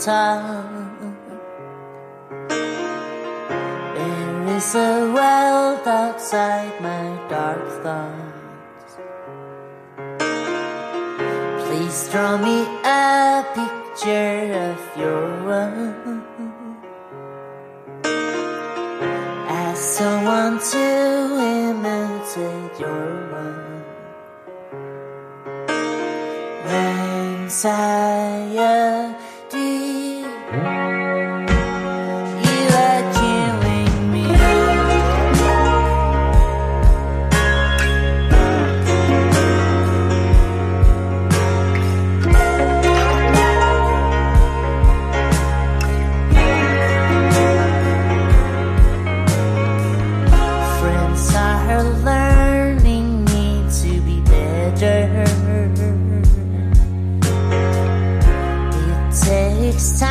tongue. There is a world outside my dark thoughts. Please draw me a picture of your world. As someone to imitate your world. Anxiety, you are killing me. Friends are learning me to be better. Takes time